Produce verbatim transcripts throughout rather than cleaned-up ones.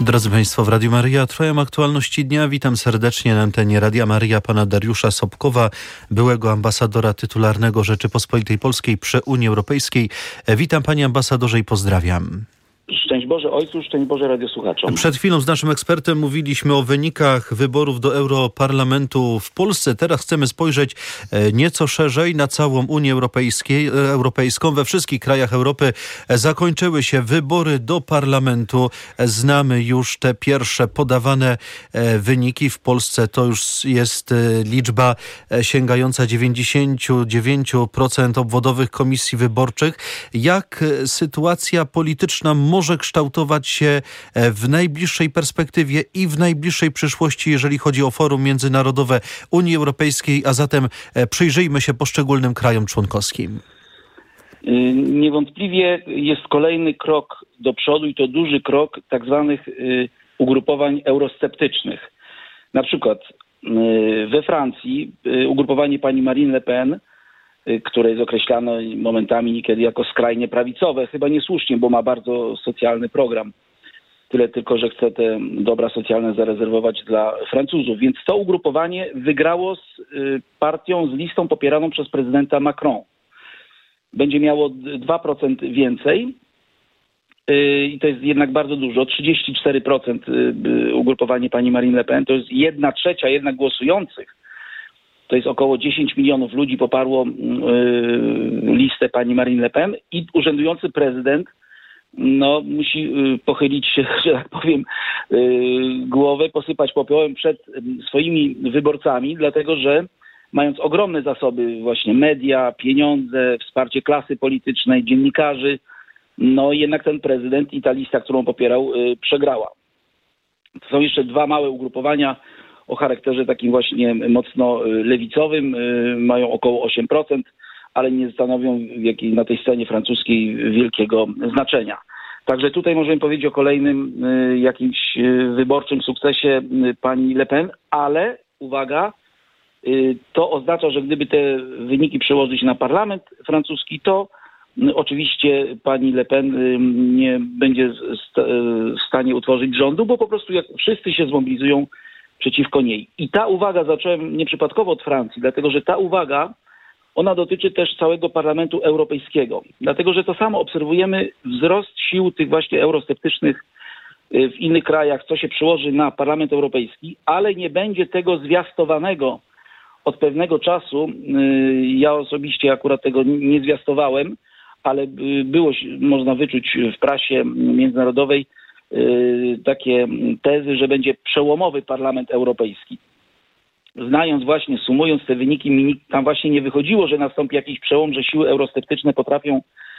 Drodzy Państwo, w Radiu Maryja trwają aktualności dnia. Witam serdecznie na antenie Radia Maryja pana Dariusza Sobkowa, byłego ambasadora tytularnego Rzeczypospolitej Polskiej przy Unii Europejskiej. Witam panie ambasadorze i pozdrawiam. Szczęść Boże Ojcu, szczęść Boże radiosłuchaczom. Przed chwilą z naszym ekspertem mówiliśmy o wynikach wyborów do Europarlamentu w Polsce. Teraz chcemy spojrzeć nieco szerzej na całą Unię Europejską. We wszystkich krajach Europy zakończyły się wybory do Parlamentu. Znamy już te pierwsze podawane wyniki. W Polsce to już jest liczba sięgająca dziewięćdziesiąt dziewięć procent obwodowych komisji wyborczych. Jak sytuacja polityczna może kształtować się w najbliższej perspektywie i w najbliższej przyszłości, jeżeli chodzi o forum międzynarodowe Unii Europejskiej, a zatem przyjrzyjmy się poszczególnym krajom członkowskim. Niewątpliwie jest kolejny krok do przodu i to duży krok tak zwanych ugrupowań eurosceptycznych. Na przykład we Francji ugrupowanie pani Marine Le Pen, które jest określane momentami niekiedy jako skrajnie prawicowe, chyba niesłusznie, bo ma bardzo socjalny program. Tyle tylko, że chce te dobra socjalne zarezerwować dla Francuzów. Więc to ugrupowanie wygrało z partią, z listą popieraną przez prezydenta Macron. Będzie miało dwa procent więcej i to jest jednak bardzo dużo. trzydzieści cztery procent ugrupowanie pani Marine Le Pen, to jest jedna trzecia jednak głosujących. To jest około dziesięć milionów ludzi poparło yy, listę pani Marine Le Pen i urzędujący prezydent no, musi yy, pochylić się, że tak powiem, yy, głowę, posypać popiołem przed yy, swoimi wyborcami, dlatego że mając ogromne zasoby właśnie media, pieniądze, wsparcie klasy politycznej, dziennikarzy, no jednak ten prezydent i ta lista, którą popierał, yy, przegrała. To są jeszcze dwa małe ugrupowania o charakterze takim właśnie mocno lewicowym, mają około osiem procent, ale nie stanowią na tej scenie francuskiej wielkiego znaczenia. Także tutaj możemy powiedzieć o kolejnym jakimś wyborczym sukcesie pani Le Pen, ale uwaga, to oznacza, że gdyby te wyniki przełożyć na parlament francuski, to oczywiście pani Le Pen nie będzie w stanie utworzyć rządu, bo po prostu jak wszyscy się zmobilizują przeciwko niej. I ta uwaga, zacząłem nieprzypadkowo od Francji, dlatego że ta uwaga, ona dotyczy też całego Parlamentu Europejskiego. Dlatego, że to samo obserwujemy wzrost sił tych właśnie eurosceptycznych w innych krajach, co się przełoży na Parlament Europejski, ale nie będzie tego zwiastowanego od pewnego czasu. Ja osobiście akurat tego nie zwiastowałem, ale było, można wyczuć w prasie międzynarodowej takie tezy, że będzie przełomowy Parlament Europejski. Znając właśnie, sumując te wyniki, tam właśnie nie wychodziło, że nastąpi jakiś przełom, że siły eurosceptyczne potrafią,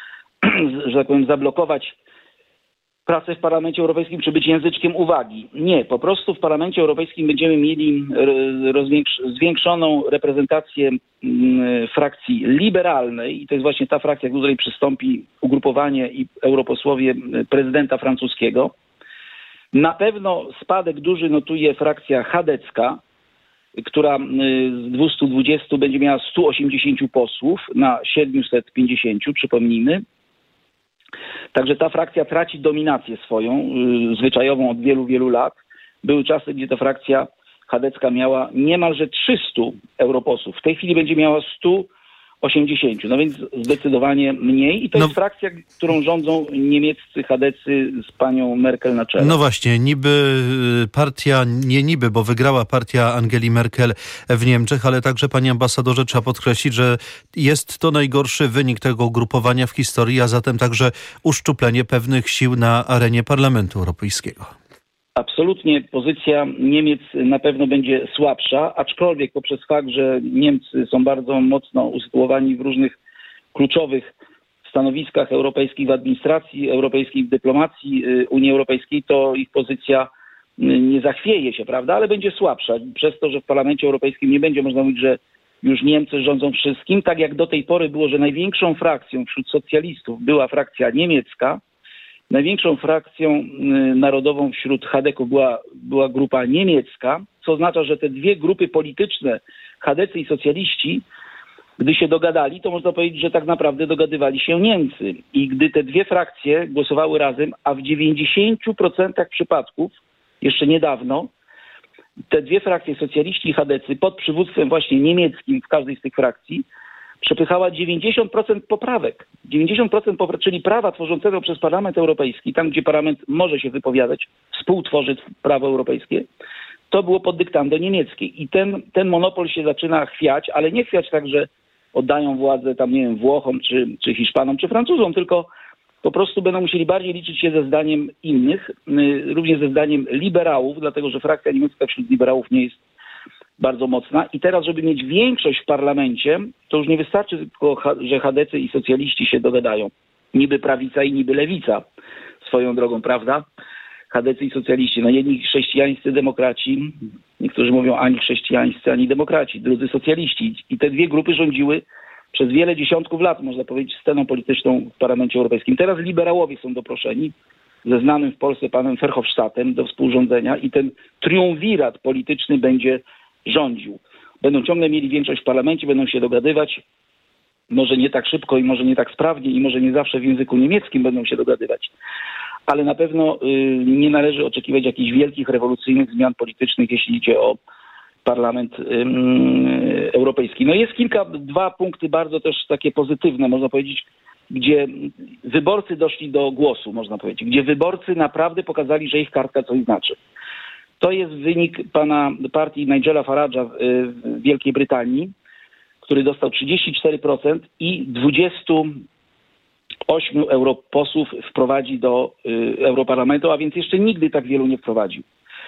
że tak powiem, zablokować pracę w Parlamencie Europejskim, czy być języczkiem uwagi. Nie, po prostu w Parlamencie Europejskim będziemy mieli zwiększoną reprezentację frakcji liberalnej i to jest właśnie ta frakcja, do której przystąpi ugrupowanie i europosłowie prezydenta francuskiego. Na pewno spadek duży notuje frakcja chadecka, która z dwustu dwudziestu będzie miała stu osiemdziesięciu posłów na siedmiuset pięćdziesięciu, przypomnijmy. Także ta frakcja traci dominację swoją, yy, zwyczajową od wielu, wielu lat. Były czasy, gdzie ta frakcja chadecka miała niemalże trzystu europosłów. W tej chwili będzie miała stu osiemdziesięciu, no więc zdecydowanie mniej. I to no, jest frakcja, którą rządzą niemieccy chadecy z panią Merkel na czele. No właśnie, niby partia, nie niby, bo wygrała partia Angeli Merkel w Niemczech, ale także, panie ambasadorze, trzeba podkreślić, że jest to najgorszy wynik tego ugrupowania w historii, a zatem także uszczuplenie pewnych sił na arenie Parlamentu Europejskiego. Absolutnie pozycja Niemiec na pewno będzie słabsza, aczkolwiek poprzez fakt, że Niemcy są bardzo mocno usytuowani w różnych kluczowych stanowiskach europejskich w administracji europejskiej, w dyplomacji Unii Europejskiej, to ich pozycja nie zachwieje się, prawda, ale będzie słabsza. Przez to, że w Parlamencie Europejskim nie będzie można mówić, że już Niemcy rządzą wszystkim, tak jak do tej pory było, że największą frakcją wśród socjalistów była frakcja niemiecka, największą frakcją narodową wśród chadeków była, była grupa niemiecka, co oznacza, że te dwie grupy polityczne, chadecy i socjaliści, Gdy się dogadali, to można powiedzieć, że tak naprawdę dogadywali się Niemcy. I gdy te dwie frakcje głosowały razem, a w dziewięćdziesięciu procentach przypadków, jeszcze niedawno, te dwie frakcje, socjaliści i chadecy, pod przywództwem właśnie niemieckim w każdej z tych frakcji, przepychała dziewięćdziesiąt procent poprawek. dziewięćdziesiąt procent poprawek, czyli prawa tworzącego przez Parlament Europejski, tam gdzie Parlament może się wypowiadać, współtworzy prawo europejskie, to było pod dyktando niemieckiej. I ten, ten monopol się zaczyna chwiać, ale nie chwiać tak, że oddają władzę tam, nie wiem, Włochom, czy, czy Hiszpanom, czy Francuzom, tylko po prostu będą musieli bardziej liczyć się ze zdaniem innych, również ze zdaniem liberałów, dlatego że frakcja niemiecka wśród liberałów nie jest bardzo mocna. I teraz, żeby mieć większość w parlamencie, to już nie wystarczy tylko, że chadecy i socjaliści się dogadają. Niby prawica i niby lewica swoją drogą, prawda? Chadecy i socjaliści. No jedni chrześcijańscy demokraci, niektórzy mówią ani chrześcijańscy, ani demokraci, drudzy socjaliści. I te dwie grupy rządziły przez wiele dziesiątków lat, można powiedzieć, sceną polityczną w Parlamencie Europejskim. Teraz liberałowie są doproszeni ze znanym w Polsce panem Verhofstadtem do współrządzenia i ten triumvirat polityczny będzie rządził. Będą ciągle mieli większość w parlamencie, będą się dogadywać, może nie tak szybko i może nie tak sprawnie i może nie zawsze w języku niemieckim będą się dogadywać, ale na pewno y, nie należy oczekiwać jakichś wielkich, rewolucyjnych zmian politycznych, jeśli idzie o Parlament y, y, Europejski. No jest kilka, dwa punkty bardzo też takie pozytywne, można powiedzieć, gdzie wyborcy doszli do głosu, można powiedzieć, gdzie wyborcy naprawdę pokazali, że ich kartka coś znaczy. To jest wynik pana partii Nigela Farage'a w Wielkiej Brytanii, który dostał trzydzieści cztery procent i dwudziestu ośmiu europosłów wprowadzi do Europarlamentu, a więc jeszcze nigdy tak wielu nie wprowadził.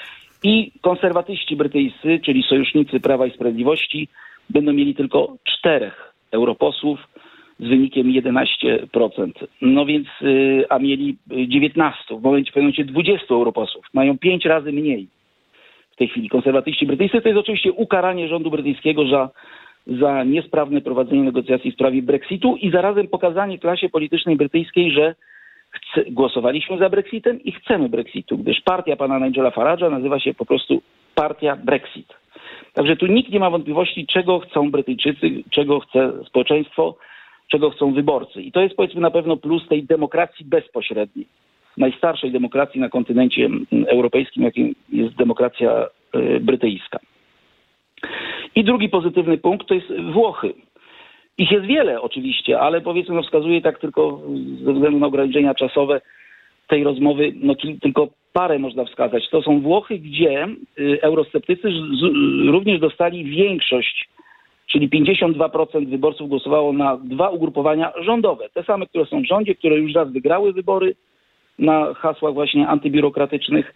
I konserwatyści brytyjscy, czyli sojusznicy Prawa i Sprawiedliwości, będą mieli tylko czterech europosłów z wynikiem jedenaście procent. No więc, a mieli dziewiętnaście, w momencie, w pewnym momencie dwudziestu europosłów. Mają pięć razy mniej w tej chwili. Konserwatyści brytyjscy to jest oczywiście ukaranie rządu brytyjskiego za, za niesprawne prowadzenie negocjacji w sprawie Brexitu i zarazem pokazanie klasie politycznej brytyjskiej, że chce, głosowaliśmy za Brexitem i chcemy Brexitu, gdyż partia pana Nigela Farage'a nazywa się po prostu partia Brexit. Także tu nikt nie ma wątpliwości, czego chcą Brytyjczycy, czego chce społeczeństwo, czego chcą wyborcy. I to jest, powiedzmy, na pewno plus tej demokracji bezpośredniej. Najstarszej demokracji na kontynencie europejskim, jakim jest demokracja brytyjska. I drugi pozytywny punkt to jest Włochy. Ich jest wiele oczywiście, ale powiedzmy, no wskazuje tak tylko ze względu na ograniczenia czasowe tej rozmowy, no tylko parę można wskazać. To są Włochy, gdzie eurosceptycy również dostali większość, czyli pięćdziesiąt dwa procent wyborców głosowało na dwa ugrupowania rządowe. Te same, które są w rządzie, które już raz wygrały wybory na hasłach właśnie antybiurokratycznych.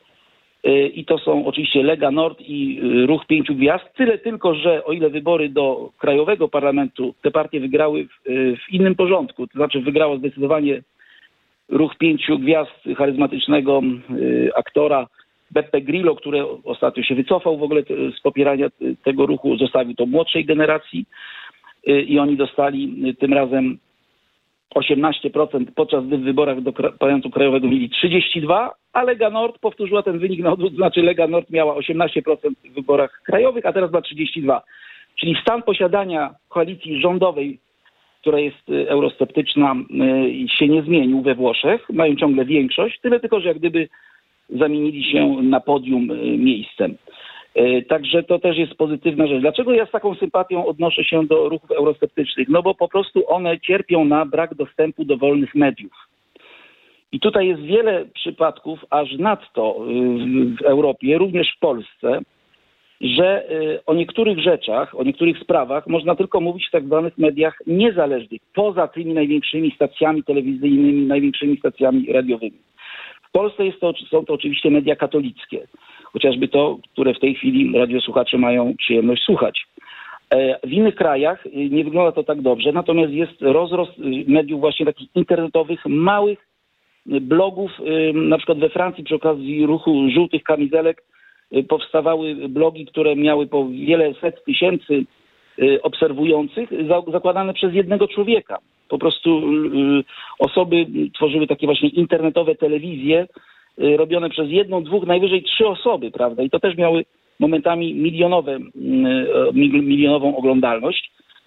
I to są oczywiście Lega Nord i Ruch Pięciu Gwiazd. Tyle tylko, że o ile wybory do Krajowego Parlamentu te partie wygrały w, w innym porządku, to znaczy wygrało zdecydowanie Ruch Pięciu Gwiazd charyzmatycznego y, aktora Beppe Grillo, który ostatnio się wycofał w ogóle z popierania tego ruchu, zostawił to młodszej generacji y, i oni dostali tym razem osiemnaście procent, podczas gdy w wyborach do Parlamentu Krajowego mieli trzydzieści dwa procent, a Lega Nord powtórzyła ten wynik na odwrót, znaczy Lega Nord miała osiemnaście procent w wyborach krajowych, a teraz ma trzydzieści dwa procent. Czyli stan posiadania koalicji rządowej, która jest eurosceptyczna, się nie zmienił we Włoszech. Mają ciągle większość, tyle tylko, że jak gdyby zamienili się na podium miejscem. Także to też jest pozytywna rzecz. Dlaczego ja z taką sympatią odnoszę się do ruchów eurosceptycznych? No bo po prostu one cierpią na brak dostępu do wolnych mediów. I tutaj jest wiele przypadków, aż nadto w Europie, również w Polsce, że o niektórych rzeczach, o niektórych sprawach można tylko mówić w tak zwanych mediach niezależnych, poza tymi największymi stacjami telewizyjnymi, największymi stacjami radiowymi. W Polsce jest to, są to oczywiście media katolickie, chociażby to, które w tej chwili radiosłuchacze mają przyjemność słuchać. W innych krajach nie wygląda to tak dobrze, natomiast jest rozrost mediów właśnie takich internetowych, małych blogów, na przykład we Francji przy okazji ruchu żółtych kamizelek powstawały blogi, które miały po wiele set tysięcy obserwujących, zakładane przez jednego człowieka. Po prostu osoby tworzyły takie właśnie internetowe telewizje robione przez jedną, dwóch, najwyżej trzy osoby, prawda? I to też miały momentami milionowe, milionową oglądalność.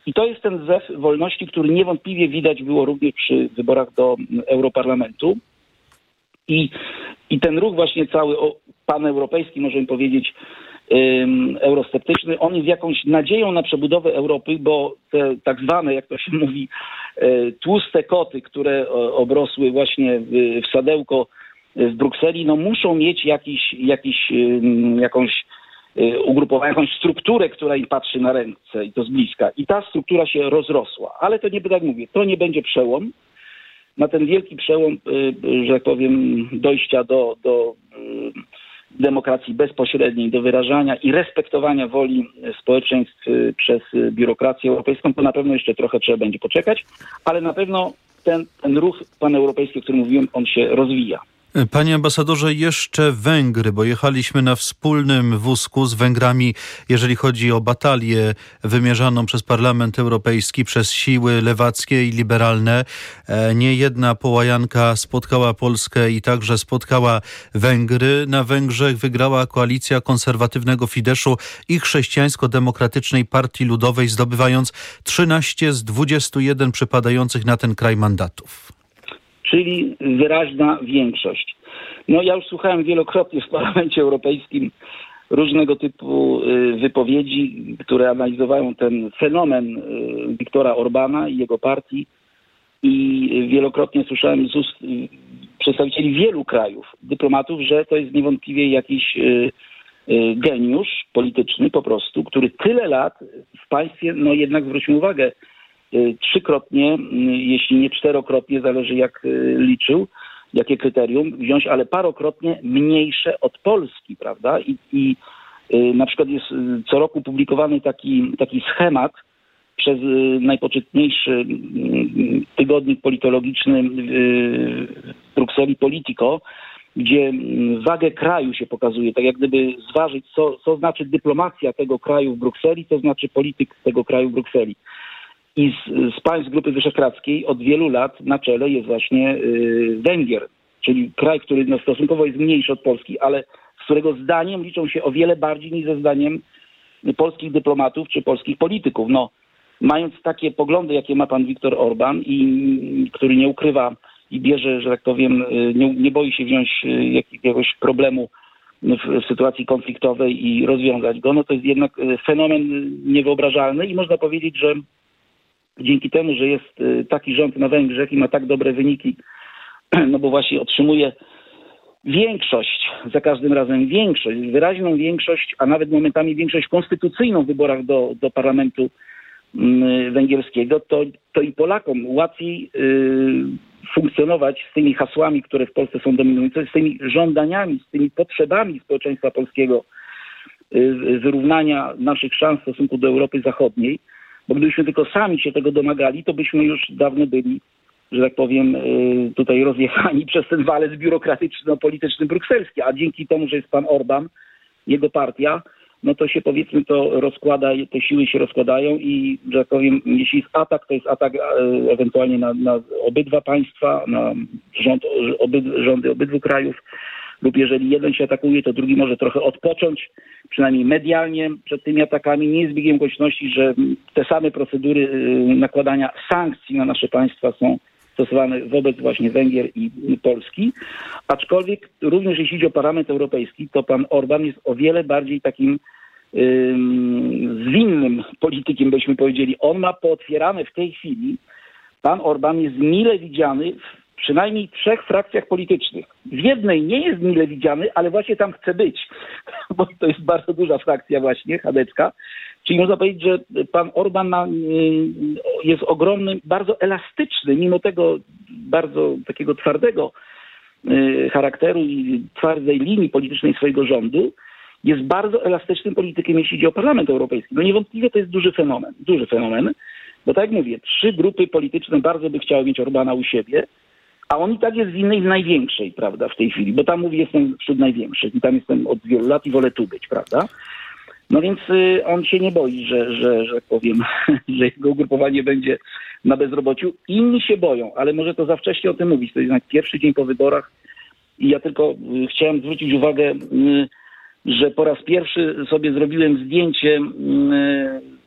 I to jest ten zew wolności, który niewątpliwie widać było również przy wyborach do Europarlamentu. I, i ten ruch właśnie cały o, paneuropejski, możemy powiedzieć, ym, eurosceptyczny, on jest jakąś nadzieją na przebudowę Europy, bo te tak zwane, jak to się mówi, y, tłuste koty, które o, obrosły właśnie w, w sadełko w Brukseli, no muszą mieć jakiś, jakiś, y, jakąś y, ugrupowanie, jakąś strukturę, która im patrzy na ręce i to z bliska. I ta struktura się rozrosła. Ale to nie, tak mówię, to nie będzie przełom. Na ten wielki przełom, że tak powiem, dojścia do, do demokracji bezpośredniej, do wyrażania i respektowania woli społeczeństw przez biurokrację europejską, to na pewno jeszcze trochę trzeba będzie poczekać, ale na pewno ten, ten ruch paneuropejski, o którym mówiłem, on się rozwija. Panie ambasadorze, jeszcze Węgry, bo jechaliśmy na wspólnym wózku z Węgrami, jeżeli chodzi o batalię wymierzaną przez Parlament Europejski, przez siły lewackie i liberalne. Nie jedna połajanka spotkała Polskę i także spotkała Węgry. Na Węgrzech wygrała koalicja konserwatywnego Fideszu i chrześcijańsko-demokratycznej Partii Ludowej, zdobywając trzynaście z dwudziestu jeden przypadających na ten kraj mandatów. Czyli wyraźna większość. No ja już słuchałem wielokrotnie w Parlamencie Europejskim różnego typu wypowiedzi, które analizowały ten fenomen Viktora Orbana i jego partii i wielokrotnie słyszałem z ust przedstawicieli wielu krajów, dyplomatów, że to jest niewątpliwie jakiś geniusz polityczny po prostu, który tyle lat w państwie, no jednak zwróćmy uwagę, trzykrotnie, jeśli nie czterokrotnie, zależy jak liczył, jakie kryterium wziąć, ale parokrotnie mniejsze od Polski, prawda? I, i na przykład jest co roku publikowany taki, taki schemat przez najpoczytniejszy tygodnik politologiczny w Brukseli, Politico, gdzie wagę kraju się pokazuje, tak jak gdyby zważyć, co, co znaczy dyplomacja tego kraju w Brukseli, co znaczy polityk tego kraju w Brukseli. I z, z państw Grupy Wyszehradzkiej od wielu lat na czele jest właśnie y, Węgier, czyli kraj, który no, stosunkowo jest mniejszy od Polski, ale z którego zdaniem liczą się o wiele bardziej niż ze zdaniem polskich dyplomatów czy polskich polityków. No, mając takie poglądy, jakie ma pan Viktor Orban i który nie ukrywa i bierze, że tak powiem, nie, nie boi się wziąć jakiegoś problemu w, w sytuacji konfliktowej i rozwiązać go, no to jest jednak fenomen niewyobrażalny i można powiedzieć, że dzięki temu, że jest taki rząd na Węgrzech i ma tak dobre wyniki, no bo właśnie otrzymuje większość, za każdym razem większość, wyraźną większość, a nawet momentami większość konstytucyjną w wyborach do, do parlamentu węgierskiego, to, to i Polakom łatwiej y, funkcjonować z tymi hasłami, które w Polsce są dominujące, z tymi żądaniami, z tymi potrzebami społeczeństwa polskiego y, wyrównania naszych szans w stosunku do Europy Zachodniej, bo gdybyśmy tylko sami się tego domagali, to byśmy już dawno byli, że tak powiem, y, tutaj rozjechani przez ten walec biurokratyczno-polityczny brukselski, a dzięki temu, że jest pan Orban, jego partia, no to się powiedzmy to rozkłada, te siły się rozkładają i, że tak powiem, jeśli jest atak, to jest atak e, ewentualnie na, na obydwa państwa, na rząd, obyd, rządy obydwu krajów, lub jeżeli jeden się atakuje, to drugi może trochę odpocząć, przynajmniej medialnie przed tymi atakami. Nie jest biegiem okoliczności, że te same procedury y, nakładania sankcji na nasze państwa są stosowane wobec właśnie Węgier i Polski. Aczkolwiek również jeśli chodzi o Parlament Europejski, to pan Orban jest o wiele bardziej takim ym, zwinnym politykiem, byśmy powiedzieli. On ma pootwierane w tej chwili, pan Orban jest mile widziany w przynajmniej trzech frakcjach politycznych. W jednej nie jest mile widziany, ale właśnie tam chce być, bo to jest bardzo duża frakcja właśnie, chadecka. Czyli można powiedzieć, że pan Orban ma, jest ogromny, bardzo elastyczny, mimo tego bardzo takiego twardego charakteru i twardej linii politycznej swojego rządu, jest bardzo elastycznym politykiem, jeśli chodzi o Parlament Europejski. No niewątpliwie to jest duży fenomen, duży fenomen, bo tak jak mówię, trzy grupy polityczne bardzo by chciały mieć Orbana u siebie, a on i tak jest w innej, w największej, prawda, w tej chwili, bo tam mówi, jestem wśród największych i tam jestem od wielu lat i wolę tu być, prawda. No więc y, on się nie boi, że, że, że tak powiem, że jego ugrupowanie będzie na bezrobociu. Inni się boją, ale może to za wcześnie o tym mówić. To jest jednak pierwszy dzień po wyborach i ja tylko y, chciałem zwrócić uwagę, y, że po raz pierwszy sobie zrobiłem zdjęcie y,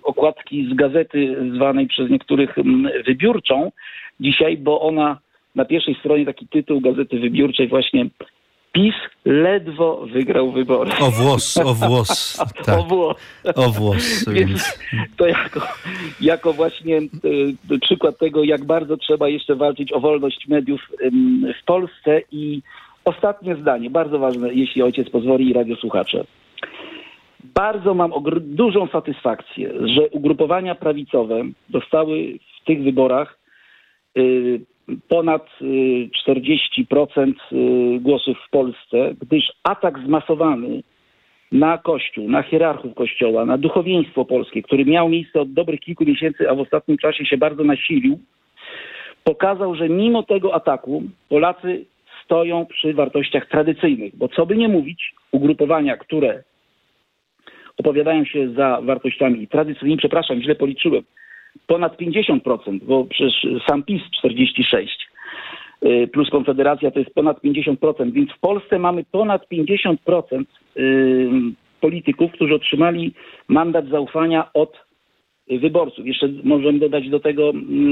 okładki z gazety zwanej przez niektórych wybiórczą dzisiaj, bo ona na pierwszej stronie taki tytuł Gazety Wybiórczej właśnie: PiS ledwo wygrał wybory. O włos, o włos. Tak. O włos. O włos. Więc, więc to jako, jako właśnie y, przykład tego, jak bardzo trzeba jeszcze walczyć o wolność mediów y, w Polsce. I ostatnie zdanie, bardzo ważne, jeśli ojciec pozwoli i radiosłuchacze. Bardzo mam ogr- dużą satysfakcję, że ugrupowania prawicowe dostały w tych wyborach y, ponad czterdzieści procent głosów w Polsce, gdyż atak zmasowany na Kościół, na hierarchów Kościoła, na duchowieństwo polskie, który miał miejsce od dobrych kilku miesięcy, a w ostatnim czasie się bardzo nasilił, pokazał, że mimo tego ataku Polacy stoją przy wartościach tradycyjnych, bo co by nie mówić, ugrupowania, które opowiadają się za wartościami tradycyjnymi, przepraszam, źle policzyłem, ponad pięćdziesiąt procent, bo przecież sam PiS czterdzieści sześć procent plus Konfederacja to jest ponad pięćdziesiąt procent, więc w Polsce mamy ponad pięćdziesiąt procent polityków, którzy otrzymali mandat zaufania od wyborców. Jeszcze możemy dodać do tego,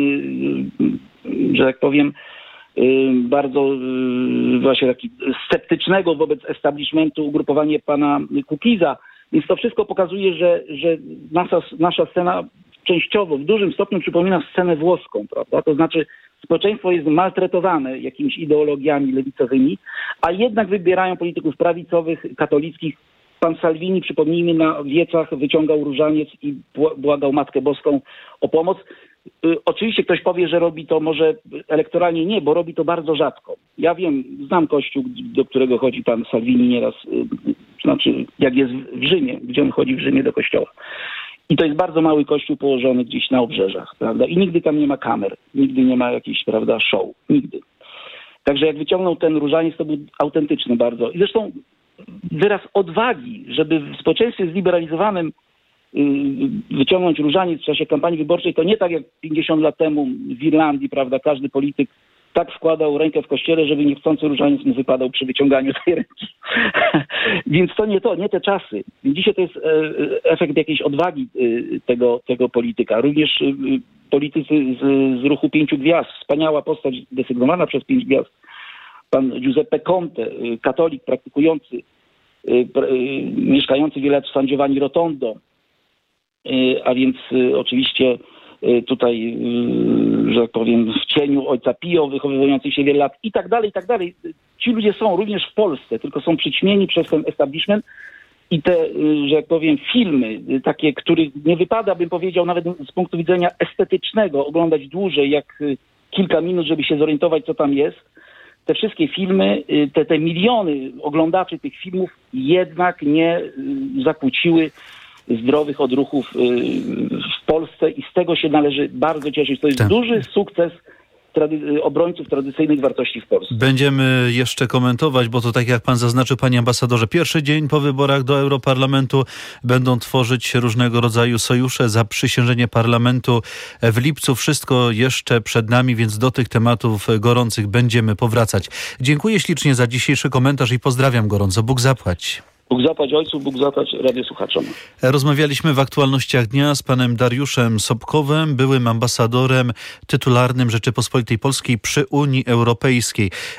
że tak powiem, bardzo właśnie taki sceptycznego wobec establishmentu ugrupowanie pana Kukiza. Więc to wszystko pokazuje, że, że nasza, nasza scena częściowo, w dużym stopniu przypomina scenę włoską, prawda? To znaczy społeczeństwo jest maltretowane jakimiś ideologiami lewicowymi, a jednak wybierają polityków prawicowych, katolickich. Pan Salvini, przypomnijmy, na wiecach wyciągał różaniec i błagał Matkę Boską o pomoc. Oczywiście ktoś powie, że robi to może elektoralnie, nie, bo robi to bardzo rzadko. Ja wiem, znam kościół, do którego chodzi pan Salvini nieraz, znaczy jak jest w Rzymie, gdzie on chodzi w Rzymie do kościoła. I to jest bardzo mały kościół położony gdzieś na obrzeżach, prawda? I nigdy tam nie ma kamer, nigdy nie ma jakiejś, prawda, show, nigdy. Także jak wyciągnął ten różaniec, to był autentyczny bardzo. I zresztą wyraz odwagi, żeby w społeczeństwie zliberalizowanym wyciągnąć różaniec w czasie kampanii wyborczej, to nie tak jak pięćdziesiąt lat temu w Irlandii, prawda, każdy polityk tak wkładał rękę w kościele, żeby niechcący różaniec mu wypadał przy wyciąganiu tej ręki. Więc to nie to, nie te czasy. Dzisiaj to jest efekt jakiejś odwagi tego, tego polityka. Również politycy z, z ruchu Pięciu Gwiazd, wspaniała postać desygnowana przez Pięć Gwiazd, pan Giuseppe Conte, katolik praktykujący, mieszkający wiele lat w San Giovanni Rotondo, a więc oczywiście tutaj, że tak powiem, w cieniu ojca Pio, wychowujący się wiele lat i tak dalej, i tak dalej. Ci ludzie są również w Polsce, tylko są przyćmieni przez ten establishment i te, że tak powiem, filmy, takie, których nie wypada, bym powiedział, nawet z punktu widzenia estetycznego, oglądać dłużej jak kilka minut, żeby się zorientować, co tam jest. Te wszystkie filmy, te, te miliony oglądaczy tych filmów jednak nie zakłóciły zdrowych odruchów w Polsce i z tego się należy bardzo cieszyć. To jest tak. duży sukces trady- obrońców tradycyjnych wartości w Polsce. Będziemy jeszcze komentować, bo to tak jak pan zaznaczył, panie ambasadorze, pierwszy dzień po wyborach do Europarlamentu będą tworzyć się różnego rodzaju sojusze, zaprzysiężenie parlamentu w lipcu. Wszystko jeszcze przed nami, więc do tych tematów gorących będziemy powracać. Dziękuję ślicznie za dzisiejszy komentarz i pozdrawiam gorąco. Bóg zapłać. Bóg zapłać ojcu, Bóg zapłać radiosłuchaczom. Rozmawialiśmy w aktualnościach dnia z panem Dariuszem Sobkowem, byłym ambasadorem tytularnym Rzeczypospolitej Polskiej przy Unii Europejskiej.